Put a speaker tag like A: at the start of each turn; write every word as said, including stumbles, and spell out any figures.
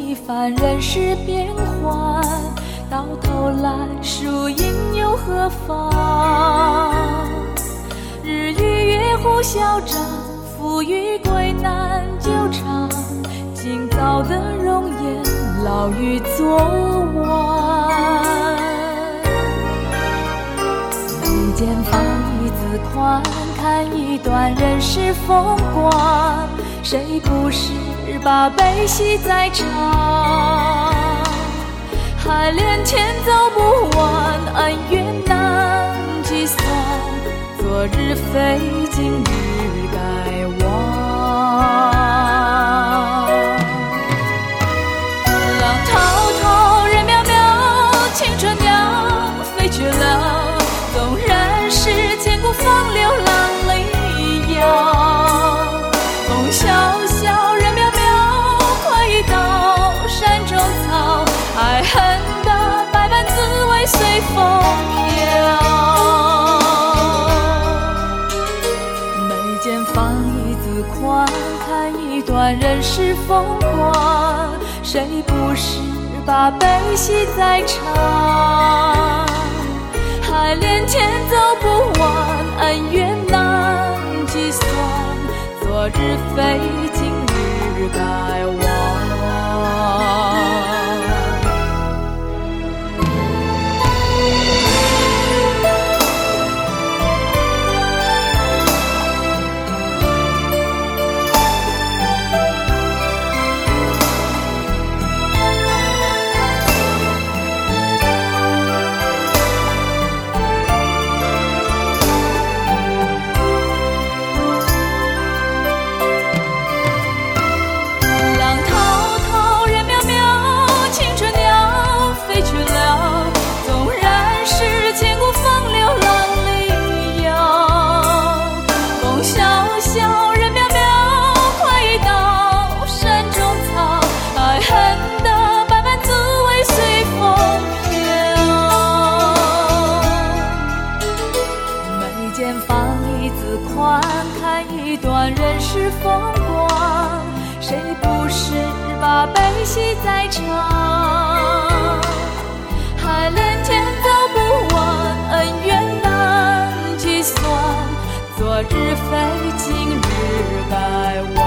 A: 一番人世变幻，到头来输赢又何妨？日与月互消长，富与贵难久长。今早的容颜，老于昨晚。眉间放一字宽，看一段人世风光。谁不是把悲喜在尝？海连天走不完，恩怨难计算。昨日非，今日该忘。浪滔滔，人渺渺，青春鸟飞去了。纵然是千古风流浪里遥。风萧萧，人渺渺，快意到山中草。爱恨的百般滋味随风飘。眉间放一字宽，看一段人世风光。谁不是把悲喜在尝？海连天走不完，恩怨难计算。昨日非，今日该忘。放一字宽，看一段人世风光。谁不是把悲喜在尝？海连天走不完，恩怨难计算。昨日非，今日该忘。